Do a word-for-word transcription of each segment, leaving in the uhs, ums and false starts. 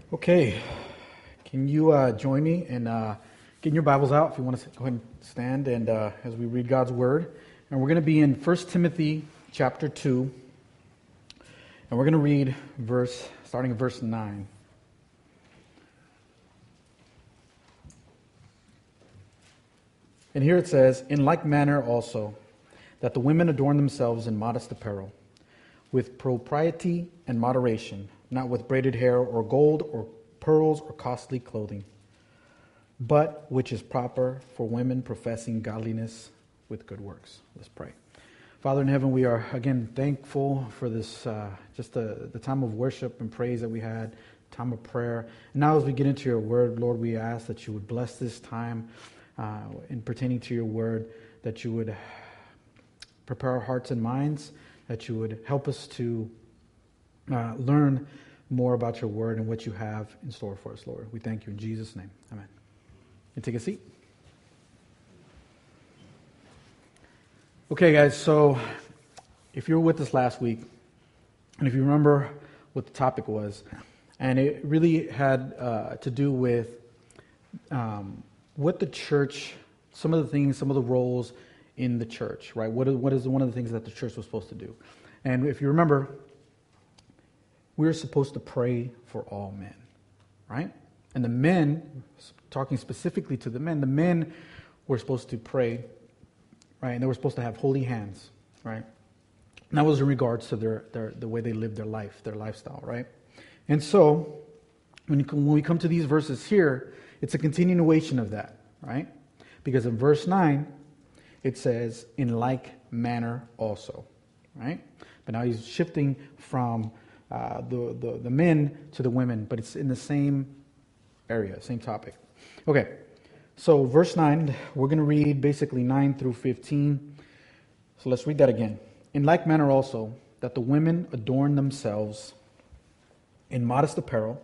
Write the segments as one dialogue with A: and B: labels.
A: Okay, can you uh, join me in uh, getting your Bibles out if you want to go ahead and stand and uh, as we read God's Word. And we're going to be in First Timothy chapter two, and we're going to read verse starting at verse nine. And here it says, "In like manner also, that the women adorn themselves in modest apparel, with propriety and moderation, not with braided hair or gold or pearls or costly clothing, but which is proper for women professing godliness with good works." Let's pray. Father in heaven, we are again thankful for this, uh, just the, the time of worship and praise that we had, time of prayer. And now as we get into your word, Lord, we ask that you would bless this time uh, in pertaining to your word, that you would prepare our hearts and minds, that you would help us to uh, learn more about your word and what you have in store for us, Lord. We thank you in Jesus' name. Amen. And take a seat. Okay, guys, so if you were with us last week, and if you remember what the topic was, and it really had uh, to do with um, what the church, some of the things, some of the roles in the church, right? What is, what is one of the things that the church was supposed to do? And if you remember, we're supposed to pray for all men, right? And the men, talking specifically to the men, the men were supposed to pray, right? And they were supposed to have holy hands, right? And that was in regards to their, their the way they lived their life, their lifestyle, right? And so, when, you, when we come to these verses here, it's a continuation of that, right? Because in verse nine, it says, "In like manner also," right? But now he's shifting from uh, the, the, the men to the women, but it's in the same area, same topic. Okay, so verse nine, we're going to read basically nine through fifteen. So let's read that again. "In like manner also, that the women adorn themselves in modest apparel,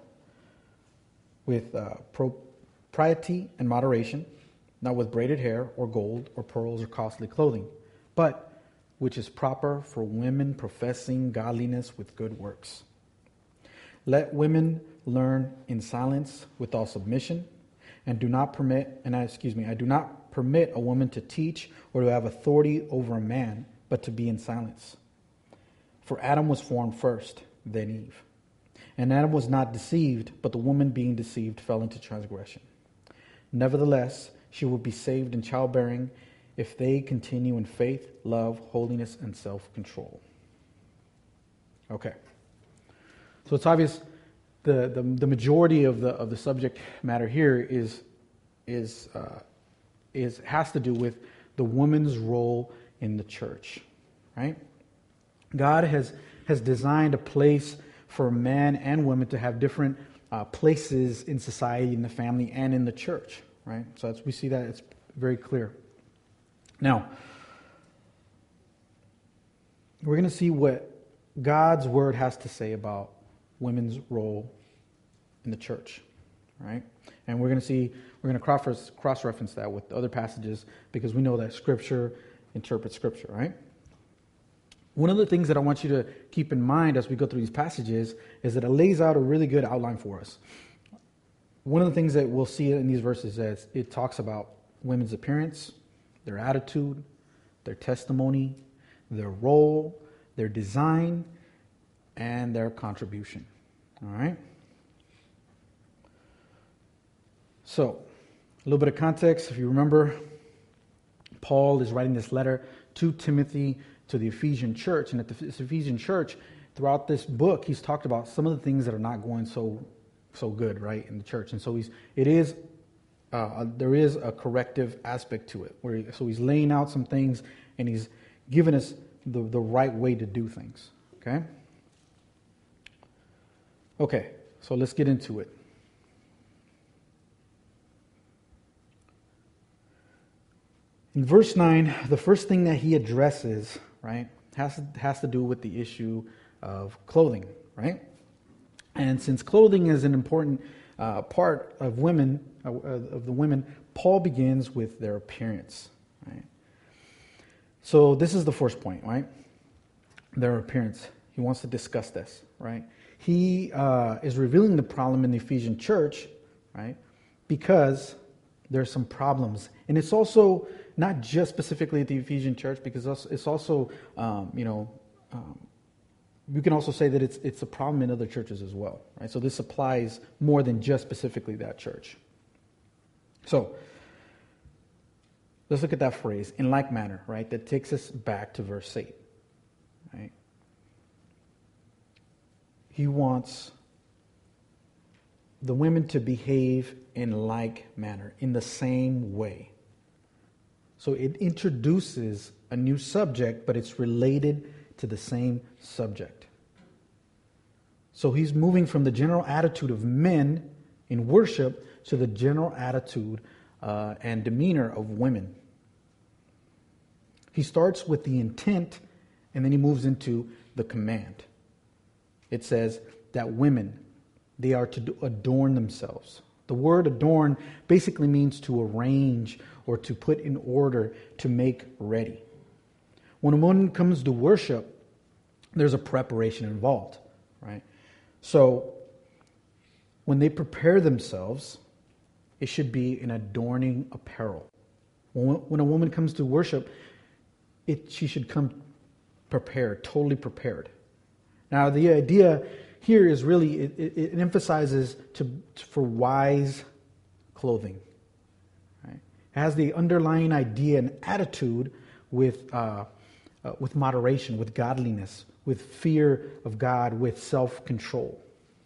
A: with uh, propriety and moderation, not with braided hair or gold or pearls or costly clothing, but which is proper for women professing godliness with good works. Let women learn in silence with all submission, and do not permit, and I, excuse me, I do not permit a woman to teach or to have authority over a man, but to be in silence. For Adam was formed first, then Eve. And Adam was not deceived, but the woman being deceived fell into transgression. Nevertheless, she will be saved in childbearing if they continue in faith, love, holiness, and self-control." Okay. So it's obvious the, the, the majority of the of the subject matter here is is uh, is has to do with the woman's role in the church, right? God has has designed a place for men and women to have different uh, places in society, in the family, and in the church. Right, so that's, we see that it's very clear. Now, we're going to see what God's word has to say about women's role in the church, right? And we're going to see, we're going to cross cross-reference that with other passages because we know that Scripture interprets Scripture, right? One of the things that I want you to keep in mind as we go through these passages is that it lays out a really good outline for us. One of the things that we'll see in these verses is it talks about women's appearance, their attitude, their testimony, their role, their design, and their contribution. All right? So, a little bit of context. If you remember, Paul is writing this letter to Timothy, to the Ephesian church. And at the Ephesian church, throughout this book, he's talked about some of the things that are not going so so good, right, in the church. And so he's, it is, uh, there is a corrective aspect to it. Where he, so he's laying out some things and he's giving us the, the right way to do things, okay? Okay, so let's get into it. In verse nine, the first thing that he addresses, right, has to, has to do with the issue of clothing, right? And since clothing is an important uh, part of women, uh, of the women, Paul begins with their appearance. Right? So this is the first point, right? Their appearance. He wants to discuss this, right? he uh, is revealing the problem in the Ephesian church, right? Because there's some problems. And it's also not just specifically at the Ephesian church, because it's also, um, you know, um, you can also say that it's it's a problem in other churches as well, right? So this applies more than just specifically that church. So let's look at that phrase, in like manner, right? That takes us back to verse eight, right? He wants the women to behave in like manner, in the same way. So it introduces a new subject, but it's related to the same subject. So he's moving from the general attitude of men in worship to the general attitude uh, and demeanor of women. He starts with the intent, and then he moves into the command. It says that women, they are to adorn themselves. The word adorn basically means to arrange or to put in order, to make ready. When a woman comes to worship, there's a preparation involved, right? So when they prepare themselves, it should be an adorning apparel. When, when a woman comes to worship, it, she should come prepared, totally prepared. Now, the idea here is really, it, it, it emphasizes to, for wise clothing. Right? It has the underlying idea and attitude with, uh, uh, with moderation, with godliness, with fear of God, with self-control.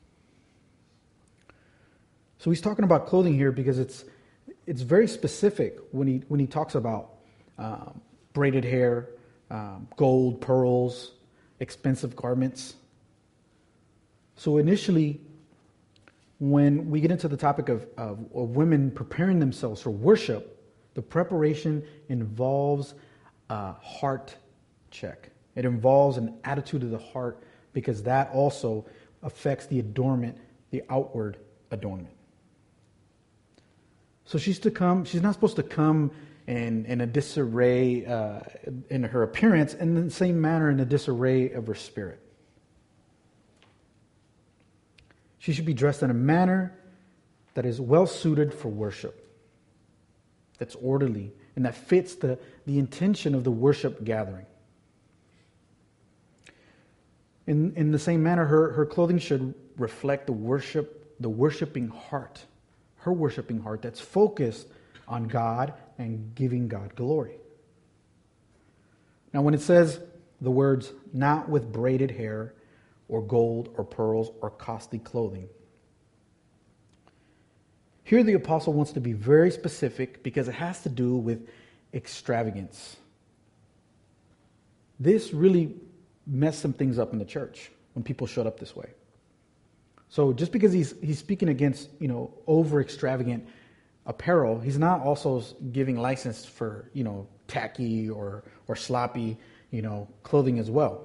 A: So he's talking about clothing here because it's it's very specific when he when he talks about um, braided hair, um, gold, pearls, expensive garments. So initially, when we get into the topic of, of, of women preparing themselves for worship, the preparation involves a heart check. It involves an attitude of the heart, because that also affects the adornment, the outward adornment. So she's to come, she's not supposed to come in, in a disarray uh, in her appearance, and in the same manner in a disarray of her spirit. She should be dressed in a manner that is well suited for worship, that's orderly, and that fits the, the intention of the worship gathering. In, in the same manner, her, her clothing should reflect the worship, the worshiping heart, her worshiping heart that's focused on God and giving God glory. Now, when it says the words, not with braided hair or gold or pearls or costly clothing, here the apostle wants to be very specific because it has to do with extravagance. This really messed some things up in the church when people showed up this way. So just because he's he's speaking against, you know, over extravagant apparel, he's not also giving license for, you know, tacky or or sloppy, you know, clothing as well.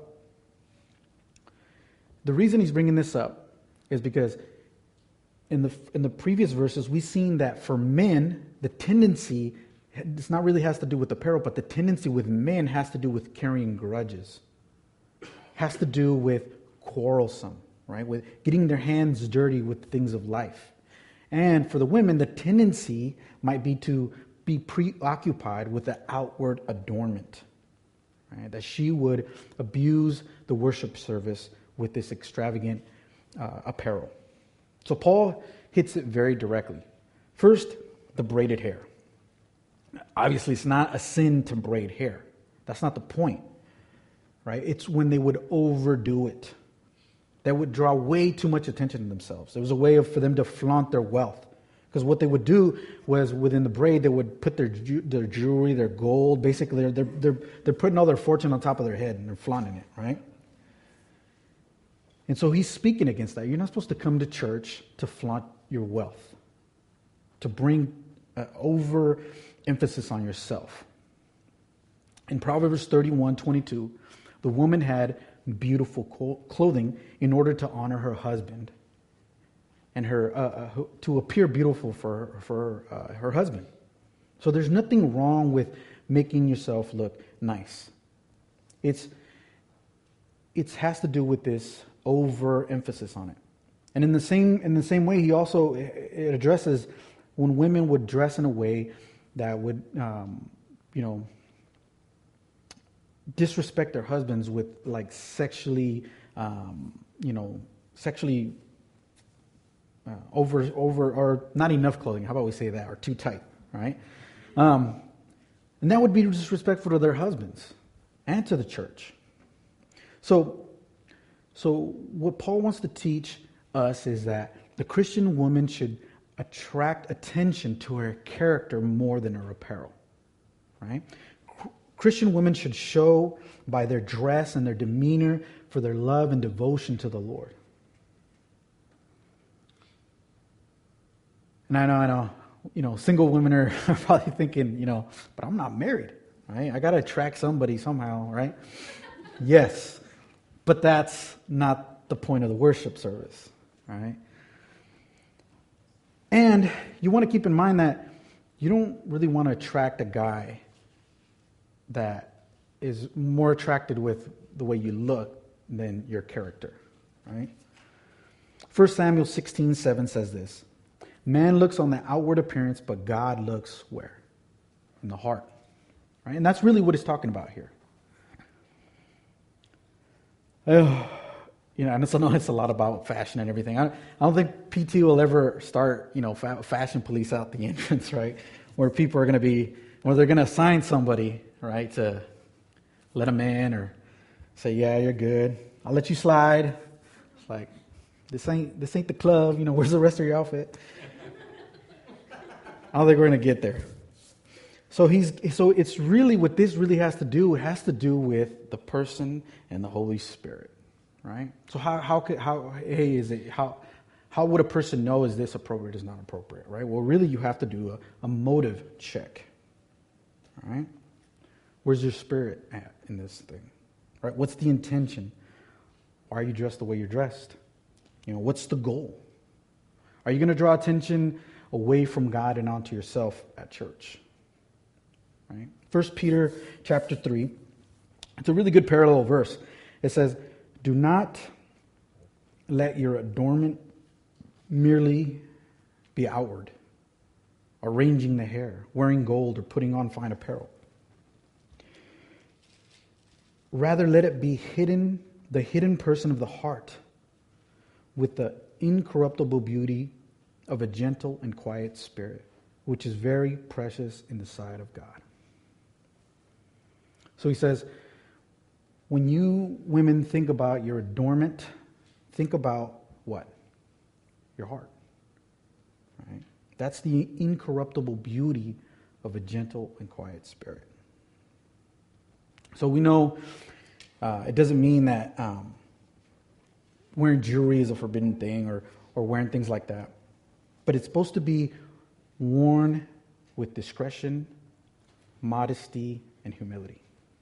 A: The reason he's bringing this up is because in the in the previous verses we've seen that for men the tendency, it's not really has to do with apparel, but the tendency with men has to do with carrying grudges, has to do with quarrelsome. Right, with getting their hands dirty with things of life. And for the women, the tendency might be to be preoccupied with the outward adornment. Right? That she would abuse the worship service with this extravagant uh, apparel. So Paul hits it very directly. First, the braided hair. Obviously, it's not a sin to braid hair. That's not the point. Right? It's when they would overdo it. That would draw way too much attention to themselves. It was a way of, for them to flaunt their wealth. Because what they would do was, within the braid, they would put their their jewelry, their gold, basically they're, they're, they're putting all their fortune on top of their head and they're flaunting it, right? And so he's speaking against that. You're not supposed to come to church to flaunt your wealth, to bring uh, over emphasis on yourself. In Proverbs thirty-one twenty-two, the woman had beautiful clothing in order to honor her husband and her uh, uh, to appear beautiful for for uh, her husband. So there's nothing wrong with making yourself look nice. It's it has to do with this overemphasis on it. And in the same in the same way, he also it addresses when women would dress in a way that would, um, you know, disrespect their husbands with like sexually, um, you know, sexually uh, over over or not enough clothing. How about we say that? Or too tight, right? Um, and that would be disrespectful to their husbands and to the church. So, so what Paul wants to teach us is that the Christian woman should attract attention to her character more than her apparel, right? Christian women should show by their dress and their demeanor for their love and devotion to the Lord. And I know, I know, you know, single women are probably thinking, you know, but I'm not married, right? I got to attract somebody somehow, right? Yes, but that's not the point of the worship service, right? And you want to keep in mind that you don't really want to attract a guy that is more attracted with the way you look than your character, right? First Samuel sixteen seven says this: man looks on the outward appearance, but God looks where? In the heart, right? And that's really what he's talking about here. Oh, you know, and it's, I know it's a lot about fashion and everything. I, I don't think P T will ever start, you know, fa- fashion police out the entrance, right? Where people are going to be, or they're going to assign somebody, right, to let them in or say, yeah, you're good. I'll let you slide. It's like, this ain't this ain't the club. You know, where's the rest of your outfit? I don't think we're going to get there. So he's so it's really what this really has to do. It has to do with the person and the Holy Spirit, right? So how how could how hey is it how how would a person know is this appropriate, is not appropriate, right? Well, really, you have to do a, a motive check, all right? Where's your spirit at in this thing, right? What's the intention? Why are you dressed the way you're dressed? You know, what's the goal? Are you going to draw attention away from God and onto yourself at church? Right? First Peter chapter three. It's a really good parallel verse. It says, do not let your adornment merely be outward, arranging the hair, wearing gold, or putting on fine apparel. Rather, let it be hidden, the hidden person of the heart, with the incorruptible beauty of a gentle and quiet spirit, which is very precious in the sight of God. So he says, when you women think about your adornment, think about what? Your heart. Right? That's the incorruptible beauty of a gentle and quiet spirit. So we know uh, it doesn't mean that um, wearing jewelry is a forbidden thing or, or wearing things like that. But it's supposed to be worn with discretion, modesty, and humility.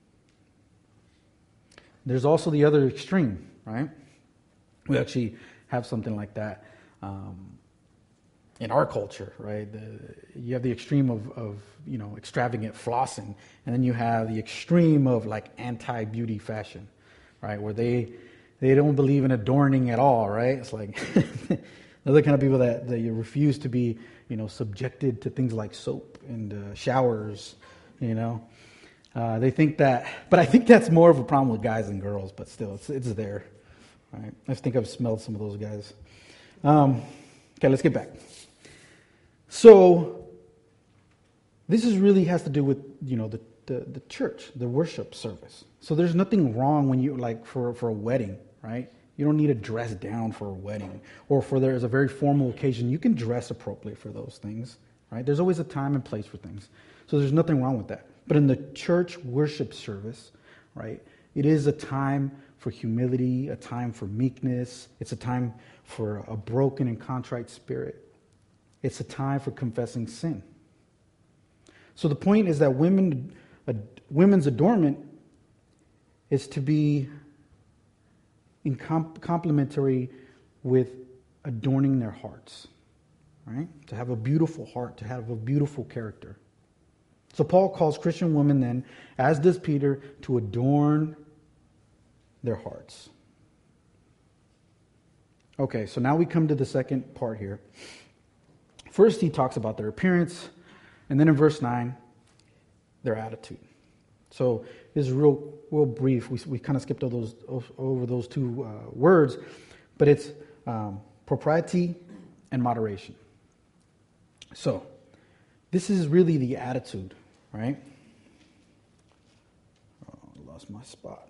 A: There's also the other extreme, right? We actually have something like that um, in our culture, right? The, you have the extreme of, of, you know, extravagant flossing, and then you have the extreme of like anti-beauty fashion, right? Where they they don't believe in adorning at all, right? It's like other kind of people that, that you refuse to be, you know, subjected to things like soap and uh, showers, you know. Uh, they think that, but I think that's more of a problem with guys than girls, but still, it's it's there. Right? I think I've smelled some of those guys. Um, okay, let's get back. So, this is really has to do with, you know, the, the, the church, the worship service. So there's nothing wrong when you, like, for, for a wedding, right? You don't need to dress down for a wedding. Or for there's a very formal occasion, you can dress appropriately for those things, right? There's always a time and place for things. So there's nothing wrong with that. But in the church worship service, right, it is a time for humility, a time for meekness. It's a time for a broken and contrite spirit. It's a time for confessing sin. So the point is that women, uh, women's adornment is to be in comp- complementary with adorning their hearts, right? To have a beautiful heart, to have a beautiful character. So Paul calls Christian women then, as does Peter, to adorn their hearts. Okay, so now we come to the second part here. First, he talks about their appearance, and then in verse nine, their attitude. So this is real, real brief. We we kind of skipped over those over those two uh, words, but it's um, propriety and moderation. So this is really the attitude, right? Oh, I lost my spot.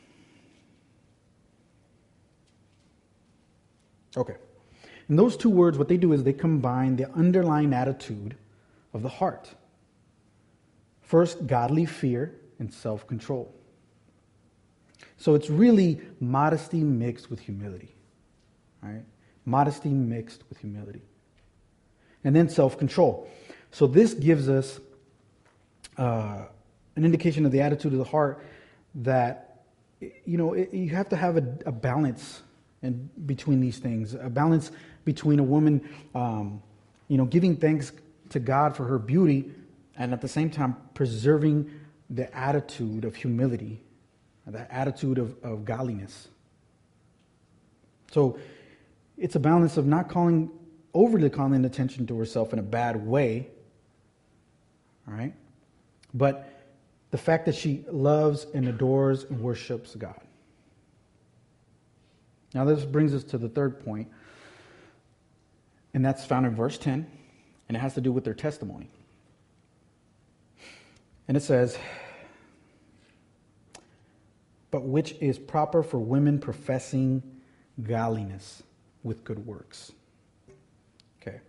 A: Okay. And those two words, what they do is they combine the underlying attitude of the heart. First, godly fear and self-control. So it's really modesty mixed with humility, right? Modesty mixed with humility. And then self-control. So this gives us uh, an indication of the attitude of the heart that, you know, it, you have to have a, a balance in between these things, a balance between a woman, um, you know, giving thanks to God for her beauty, and at the same time preserving the attitude of humility, the attitude of, of godliness. So it's a balance of not calling, overly calling attention to herself in a bad way, all right? But the fact that she loves and adores and worships God. Now this brings us to the third point, and that's found in verse ten, and it has to do with their testimony. And it says, but which is proper for women professing godliness with good works. Okay.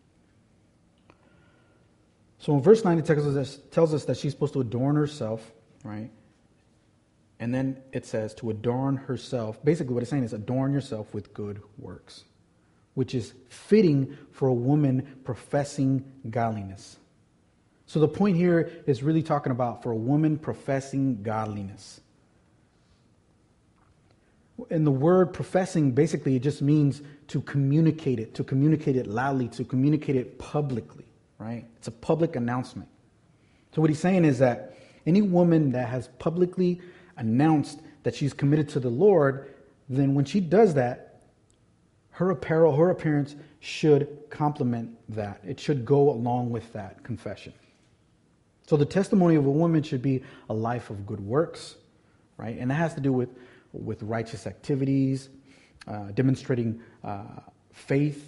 A: So in verse nine, it tells us, tells us that she's supposed to adorn herself, right? And then it says to adorn herself. Basically what it's saying is adorn yourself with good works, which is fitting for a woman professing godliness. So the point here is really talking about for a woman professing godliness. And the word professing, basically, it just means to communicate it, to communicate it loudly, to communicate it publicly, right? It's a public announcement. So what he's saying is that any woman that has publicly announced that she's committed to the Lord, then when she does that, her apparel, her appearance should complement that. It should go along with that confession. So the testimony of a woman should be a life of good works, right? And that has to do with, with righteous activities, uh, demonstrating uh, faith.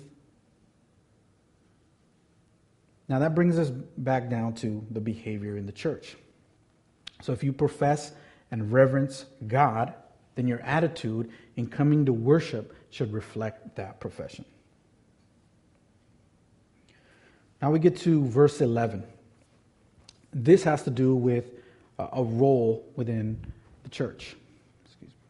A: Now that brings us back down to the behavior in the church. So if you profess and reverence God, then your attitude in coming to worship should reflect that profession. Now we get to verse eleven. This has to do with a role within the church. Excuse me.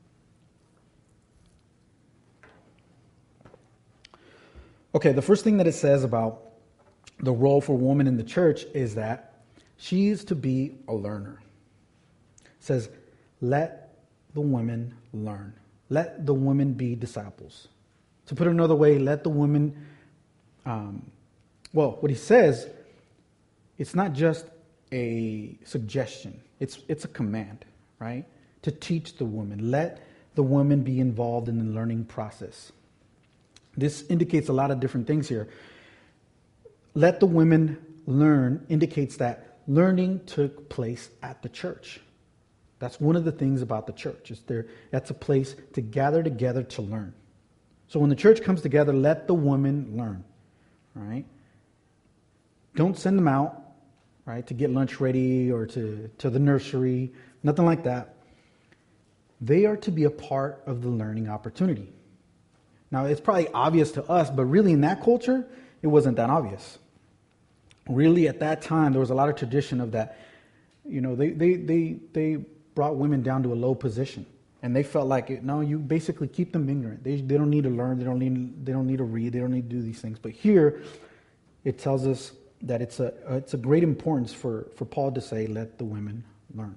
A: Okay, the first thing that it says about the role for a woman in the church is that she is to be a learner. It says, let the women learn. Let the women be disciples. To put it another way, let the women, um, well, what he says, it's not just a suggestion. It's it's a command, right? To teach the woman. Let the woman be involved in the learning process. This indicates a lot of different things here. Let the women learn indicates that learning took place at the church. That's one of the things about the church. Is there that's a place to gather together to learn. So when the church comes together, let the women learn. Right? Don't send them out, right, to get lunch ready or to, to the nursery, nothing like that. They are to be a part of the learning opportunity. Now, it's probably obvious to us, but really in that culture, it wasn't that obvious. Really, at that time, there was a lot of tradition of that. You know, they they they they brought women down to a low position, and they felt like, it, no, you basically keep them ignorant. They they don't need to learn. They don't need they don't need to read. They don't need to do these things. But here, it tells us that it's a it's a great importance for, for Paul to say, let the women learn.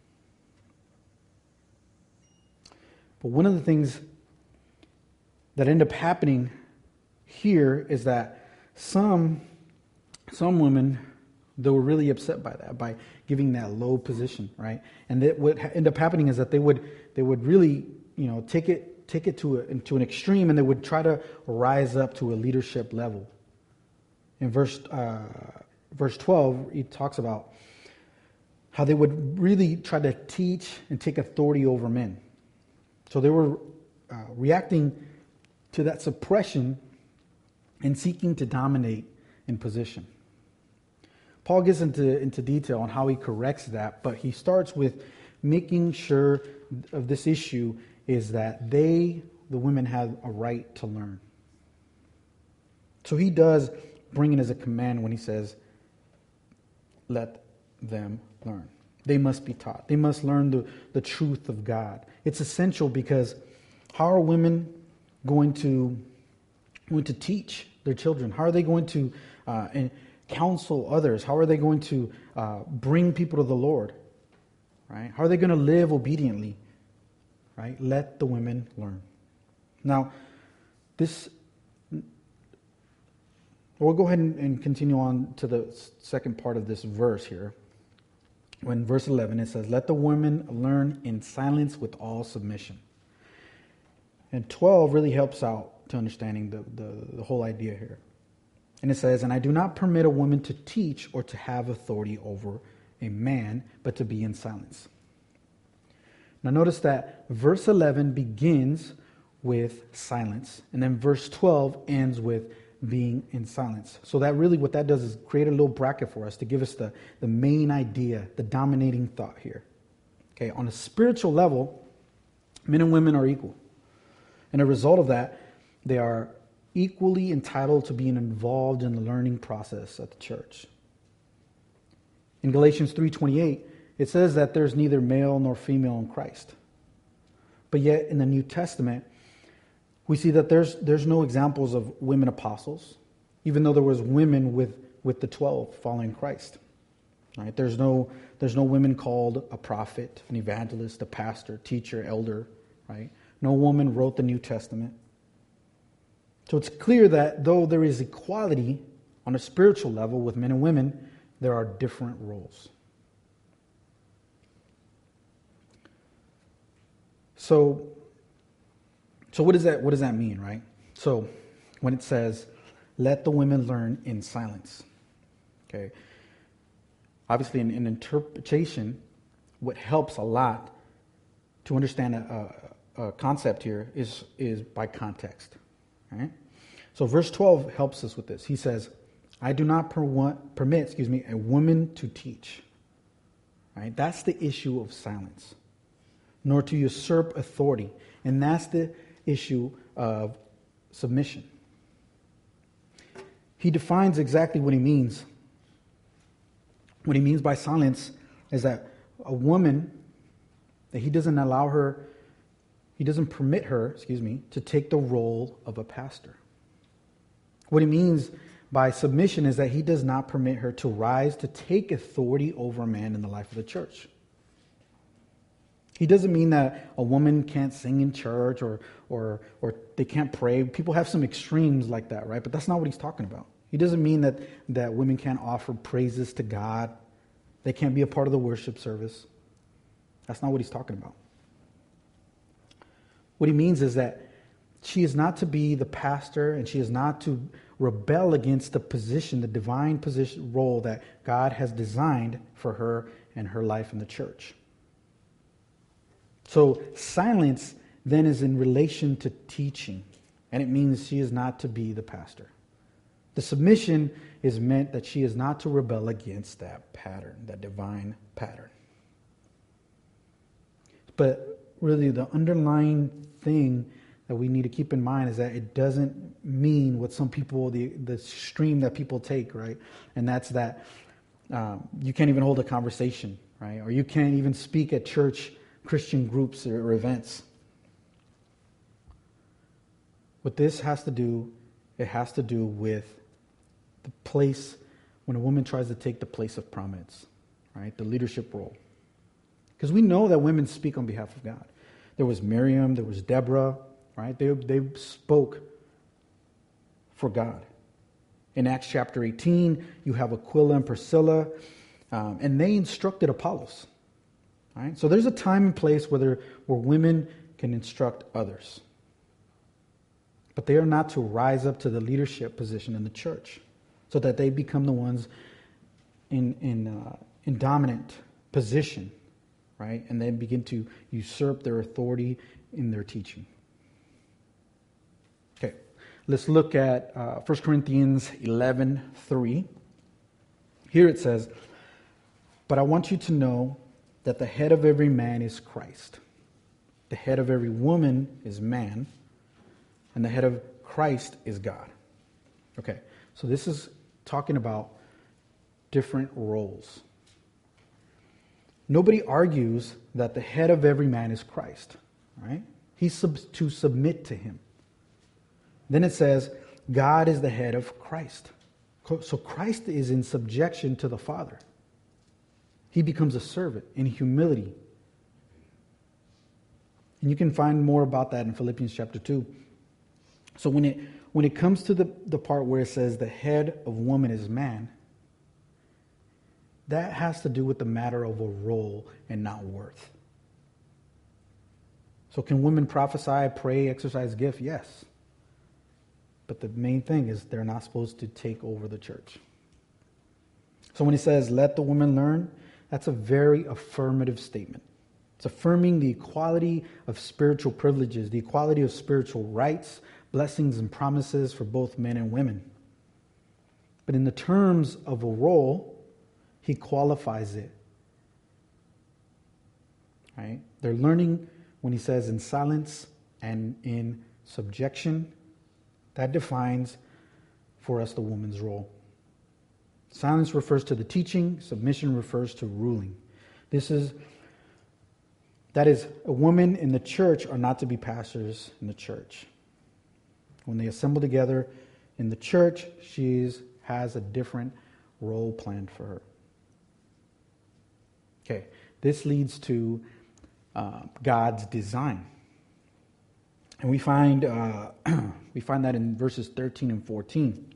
A: But one of the things that end up happening here is that some some women, they were really upset by that, by giving that low position, right? And that what end up happening is that they would they would really, you know, take it take it to, a, to an extreme, and they would try to rise up to a leadership level. In verse uh, verse twelve, he talks about how they would really try to teach and take authority over men. So they were uh, reacting to that suppression and seeking to dominate in position. Paul gets into, into detail on how he corrects that, but he starts with making sure of this issue is that they, the women, have a right to learn. So he does bring it as a command when he says, let them learn. They must be taught. They must learn the, the truth of God. It's essential because how are women going to, going to teach their children? How are they going to uh, and counsel others? How are they going to uh, bring people to the Lord? Right? How are they going to live obediently? Right? Let the women learn. Now, this, we'll go ahead and, and continue on to the second part of this verse here. When verse eleven, it says, let the women learn in silence with all submission. And twelve really helps out to understanding the, the, the whole idea here. And it says, and I do not permit a woman to teach or to have authority over a man, but to be in silence. Now notice that verse eleven begins with silence, and then verse twelve ends with being in silence. So that really what that does is create a little bracket for us to give us the, the main idea, the dominating thought here. Okay, on a spiritual level, men and women are equal. And a result of that, they are equally entitled to being involved in the learning process at the church. In Galatians three twenty-eight, it says that there's neither male nor female in Christ. But yet in the New Testament, we see that there's there's no examples of women apostles, even though there was women with, with the twelve following Christ. Right? There's no there's no women called a prophet, an evangelist, a pastor, teacher, elder. Right? No woman wrote the New Testament. So it's clear that though there is equality on a spiritual level with men and women, there are different roles. So, so what does that what does that mean, right? So when it says, let the women learn in silence. Okay. Obviously in, in interpretation, what helps a lot to understand a, a, a concept here is, is by context. Right? So verse twelve helps us with this. He says, I do not per- permit, excuse me, a woman to teach. Right? That's the issue of silence. Nor to usurp authority. And that's the issue of submission. He defines exactly what he means. What he means by silence is that a woman, that he doesn't allow her, he doesn't permit her, excuse me, to take the role of a pastor. What he means by submission is that he does not permit her to rise to take authority over a man in the life of the church. He doesn't mean that a woman can't sing in church or or or they can't pray. People have some extremes like that, right? But that's not what he's talking about. He doesn't mean that, that women can't offer praises to God. They can't be a part of the worship service. That's not what he's talking about. What he means is that she is not to be the pastor and she is not to rebel against the position, the divine position role that God has designed for her and her life in the church. So silence then is in relation to teaching, and it means she is not to be the pastor. The submission is meant that she is not to rebel against that pattern, that divine pattern. But really the underlying thing that we need to keep in mind is that it doesn't mean what some people, the, the stream that people take, right? And that's that um, you can't even hold a conversation, right? Or you can't even speak at church Christian groups or events. What this has to do, it has to do with the place when a woman tries to take the place of prominence, right? The leadership role. Because we know that women speak on behalf of God. There was Miriam, there was Deborah, right? They, they spoke for God. In Acts chapter eighteen, you have Aquila and Priscilla, um, and they instructed Apollos. Right? So there's a time and place where, there, where women can instruct others. But they are not to rise up to the leadership position in the church so that they become the ones in, in, uh, in dominant position, right? And then begin to usurp their authority in their teaching. Okay, let's look at uh, First Corinthians eleven three. Here it says, "But I want you to know that the head of every man is Christ. The head of every woman is man, and the head of Christ is God." Okay, so this is talking about different roles. Nobody argues that the head of every man is Christ, right? He's sub- to submit to him. Then it says, God is the head of Christ. So Christ is in subjection to the Father. He becomes a servant in humility. And you can find more about that in Philippians chapter two. So when it when it comes to the, the part where it says the head of woman is man, that has to do with the matter of a role and not worth. So can women prophesy, pray, exercise gift? Yes. But the main thing is they're not supposed to take over the church. So when he says, let the woman learn, that's a very affirmative statement. It's affirming the equality of spiritual privileges, the equality of spiritual rights, blessings, and promises for both men and women. But in the terms of a role, he qualifies it. Right? They're learning when he says in silence and in subjection. That defines for us the woman's role. Silence refers to the teaching, submission refers to ruling. This is, that is, a woman in the church are not to be pastors in the church. When they assemble together in the church, she has a different role planned for her. Okay, this leads to uh, God's design. And we find uh, we find that in verses thirteen and fourteen.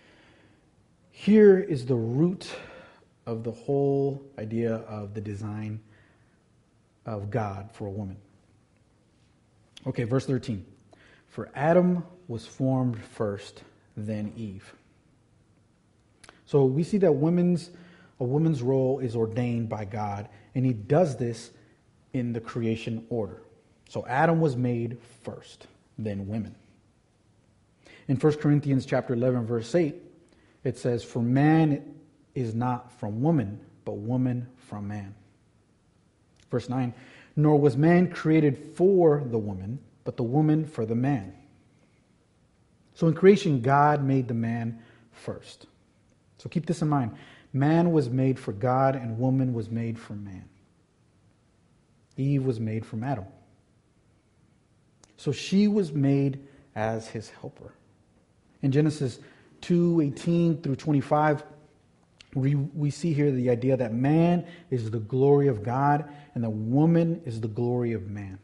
A: Here is the root of the whole idea of the design of God for a woman. Okay, verse thirteen. For Adam was formed first, then Eve. So we see that women's a woman's role is ordained by God, and he does this in the creation order. So Adam was made first, then women. In First Corinthians chapter eleven, verse eight, it says, for man is not from woman, but woman from man. Verse nine, nor was man created for the woman, but the woman for the man. So in creation, God made the man first. So keep this in mind. Man was made for God, and woman was made for man. Eve was made from Adam. So she was made as his helper. In Genesis two eighteen through twenty-five, we, we see here the idea that man is the glory of God and the woman is the glory of man.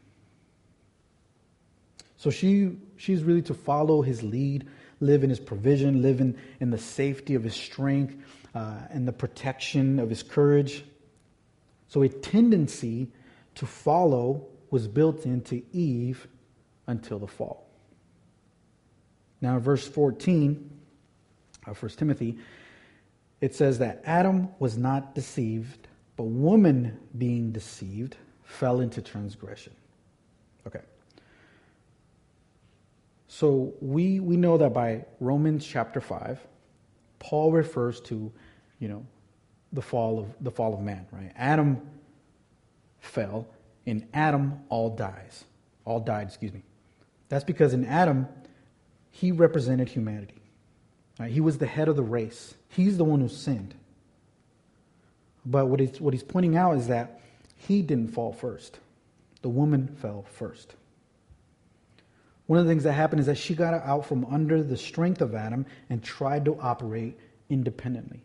A: So she she's really to follow his lead, live in his provision, live in, in the safety of his strength, uh, and the protection of his courage. So a tendency to follow was built into Eve until the fall. Now in verse fourteen of First Timothy, it says that Adam was not deceived, but woman being deceived fell into transgression. Okay. So we we know that by Romans chapter five, Paul refers to, you know, the fall of the fall of man, right? Adam fell, in Adam all dies. All died, excuse me. That's because in Adam, he represented humanity. Right? He was the head of the race. He's the one who sinned. But what he's, what he's pointing out is that he didn't fall first. The woman fell first. One of the things that happened is that she got out from under the strength of Adam and tried to operate independently.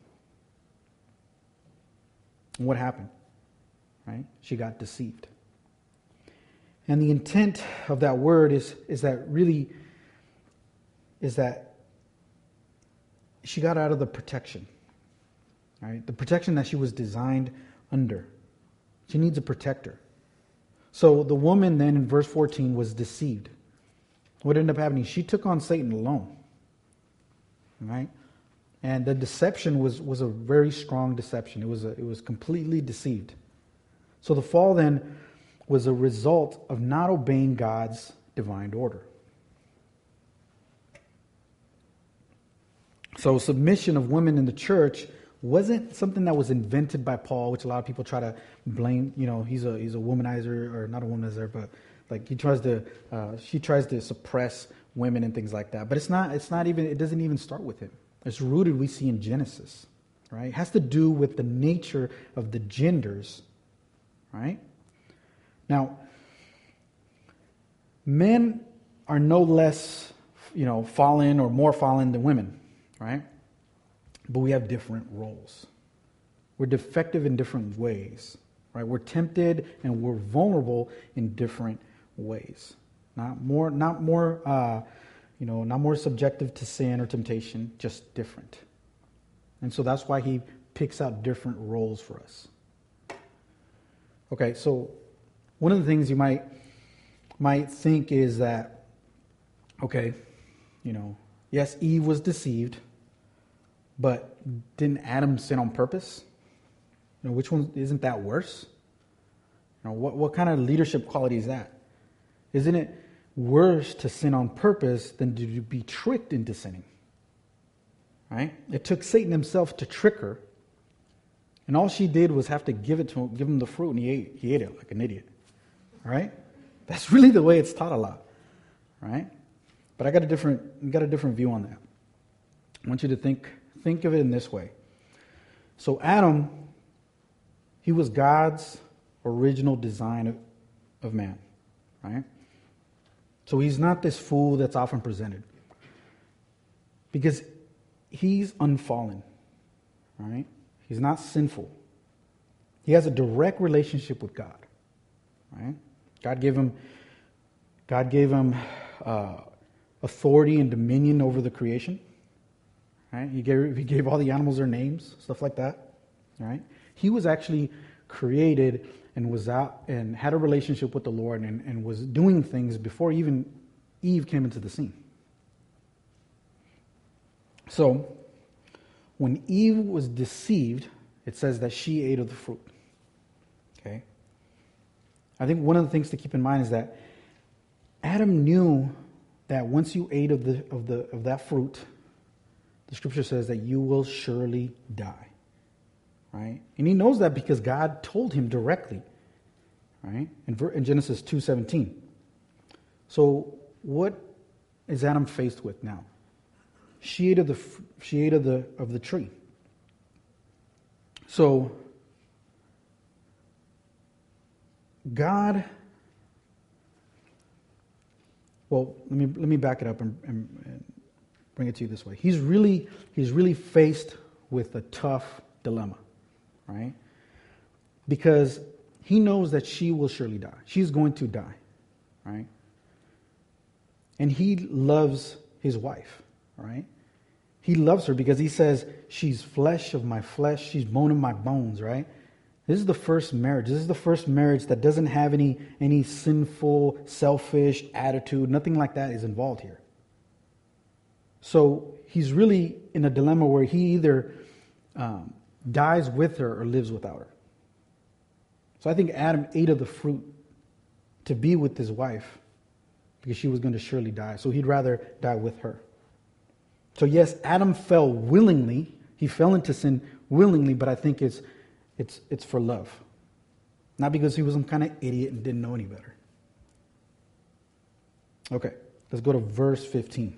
A: And what happened? Right? She got deceived. And the intent of that word is, is that really, is that she got out of the protection. Right? The protection that she was designed under. She needs a protector. So the woman then in verse fourteen was deceived. what ended up happening? She took on Satan alone, right? And the deception was, was a very strong deception. It was a, it was completely deceived. So the fall then was a result of not obeying God's divine order. So submission of women in the church wasn't something that was invented by Paul, which a lot of people try to blame. You know, he's a he's a womanizer, or not a womanizer, but like he tries to, uh, she tries to suppress women and things like that. But it's not. It's not even. It doesn't even start with him. It's rooted, we see, in Genesis, right? It has to do with the nature of the genders, right? Now, men are no less, you know, fallen or more fallen than women, right? But we have different roles. We're defective in different ways, right? We're tempted and we're vulnerable in different ways. Not more, not more, uh, you know, not more subjective to sin or temptation, just different. And so that's why he picks out different roles for us. Okay, so one of the things you might might think is that, okay, you know, yes, Eve was deceived, but didn't Adam sin on purpose? You know, which one, isn't that worse? You know, what, what kind of leadership quality is that? Isn't it worse to sin on purpose than to be tricked into sinning? Right? It took Satan himself to trick her, and all she did was have to give it to him, give him the fruit, and he ate, he ate it like an idiot. All right? That's really the way it's taught a lot. Right? But I got a different, got a different view on that. I want you to think, think of it in this way. So Adam, he was God's original design of, of man. Right? So he's not this fool that's often presented. Because he's unfallen. Right? He's not sinful. He has a direct relationship with God. Right? God gave him, God gave him uh, authority and dominion over the creation. Right? He gave, he gave all the animals their names, stuff like that. Right? He was actually created and was out and had a relationship with the Lord and, and was doing things before even Eve came into the scene. So, when Eve was deceived, it says that she ate of the fruit. Okay? I think one of the things to keep in mind is that Adam knew that once you ate of the of the of that fruit, the scripture says that you will surely die. Right? And he knows that because God told him directly. Right? In, in Genesis two seventeen. So what is Adam faced with now? She ate of the she ate of the of the tree. So God, well, let me let me back it up and, and, and bring it to you this way. He's really he's really faced with a tough dilemma, right? Because he knows that she will surely die. She's going to die, right? And he loves his wife, right? He loves her because he says, she's flesh of my flesh, she's bone of my bones, right? This is the first marriage. This is the first marriage that doesn't have any, any sinful, selfish attitude. Nothing like that is involved here. So he's really in a dilemma where he either um, dies with her or lives without her. So I think Adam ate of the fruit to be with his wife because she was going to surely die. So he'd rather die with her. So yes, Adam fell willingly. He fell into sin willingly, but I think it's it's it's for love. Not because he was some kind of idiot and didn't know any better. Okay, let's go to verse fifteen.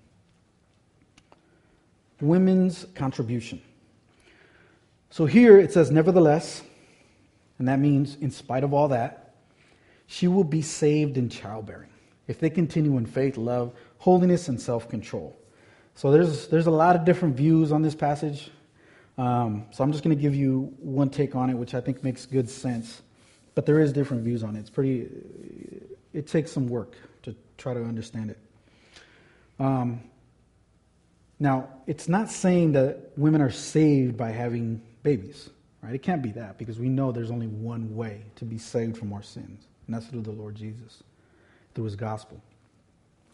A: Women's contribution. So here it says, nevertheless, and that means in spite of all that, she will be saved in childbearing if they continue in faith, love, holiness, and self-control. So there's there's a lot of different views on this passage. Um, so I'm just going to give you one take on it, which I think makes good sense. But there is different views on it. It's pretty. It takes some work to try to understand it. Um, now, it's not saying that women are saved by having babies, right? It can't be that because we know there's only one way to be saved from our sins, and that's through the Lord Jesus, through His gospel.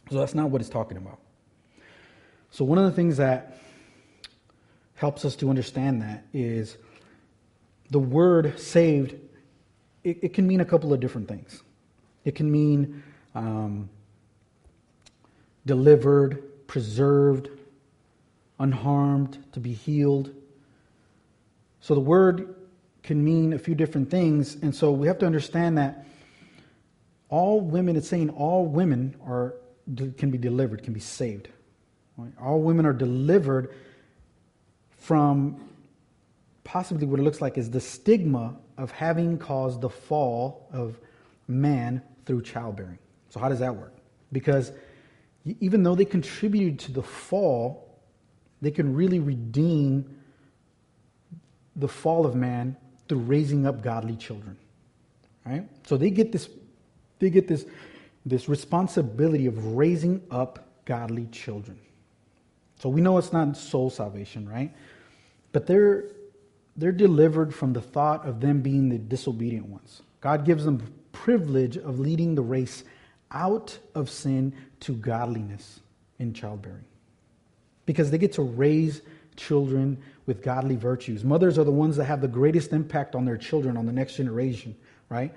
A: So that's not what it's talking about. So one of the things that helps us to understand that is the word saved, it, it can mean a couple of different things. It can mean um, delivered, preserved, unharmed, to be healed. So the word can mean a few different things, and so we have to understand that all women, it's saying all women are can be delivered, can be saved. Right? All women are delivered from possibly what it looks like is the stigma of having caused the fall of man through childbearing. So how does that work? Because even though they contributed to the fall, they can really redeem the fall of man through raising up godly children. Right? So they get this they get this this responsibility of raising up godly children. So we know it's not soul salvation, right? But they're they're delivered from the thought of them being the disobedient ones. God gives them the privilege of leading the race out of sin to godliness in childbearing. Because they get to raise children with godly virtues. Mothers are the ones that have the greatest impact on their children, on the next generation, right?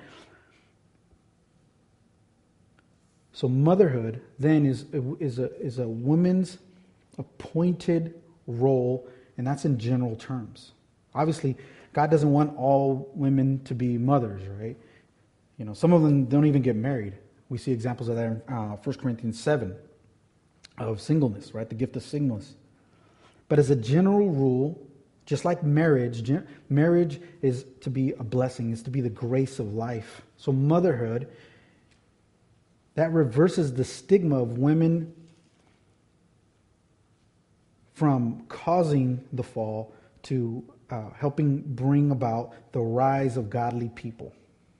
A: So motherhood then is is a is a woman's appointed role, and that's in general terms. Obviously, God doesn't want all women to be mothers, right? You know, some of them don't even get married. We see examples of that in uh, First Corinthians seven, of singleness, right? The gift of singleness. But as a general rule, just like marriage, gen- marriage is to be a blessing, is to be the grace of life. So motherhood, that reverses the stigma of women from causing the fall to uh, helping bring about the rise of godly people.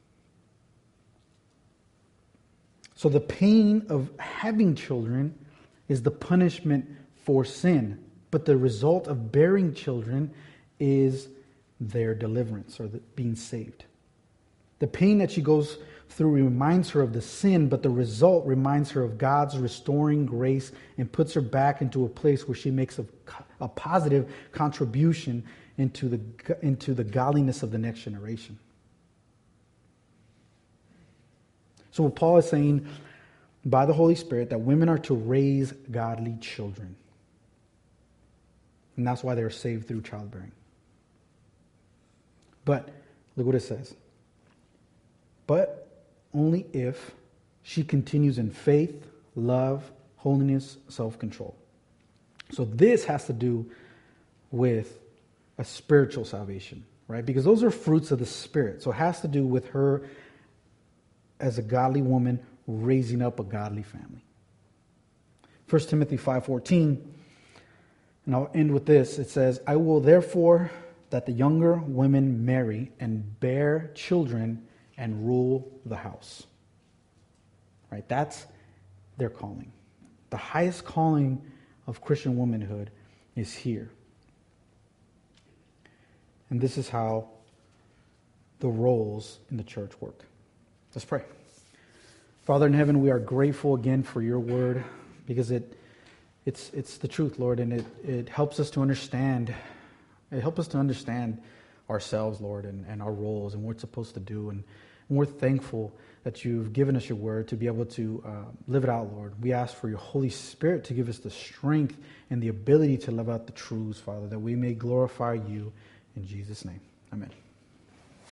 A: So the pain of having children is the punishment for sin, but the result of bearing children is their deliverance or the, being saved. The pain that she goes through reminds her of the sin, but the result reminds her of God's restoring grace and puts her back into a place where she makes a, a positive contribution into the, into the godliness of the next generation. So what Paul is saying by the Holy Spirit, that women are to raise godly children. And that's why they're saved through childbearing. But look what it says. But only if she continues in faith, love, holiness, self-control. So this has to do with a spiritual salvation, right? Because those are fruits of the Spirit. So it has to do with her as a godly woman raising up a godly family. First Timothy five fourteen, and I'll end with this. It says, I will therefore that the younger women marry and bear children and rule the house. Right? That's their calling. The highest calling of Christian womanhood is here. And this is how the roles in the church work. Let's pray. Father in heaven, we are grateful again for your word, because it it's it's the truth, Lord, and it, it helps us to understand. It helps us to understand ourselves, Lord, and, and our roles and what we're supposed to do. And, and we're thankful that you've given us your word to be able to uh, live it out, Lord. We ask for your Holy Spirit to give us the strength and the ability to live out the truths, Father, that we may glorify you in Jesus' name. Amen.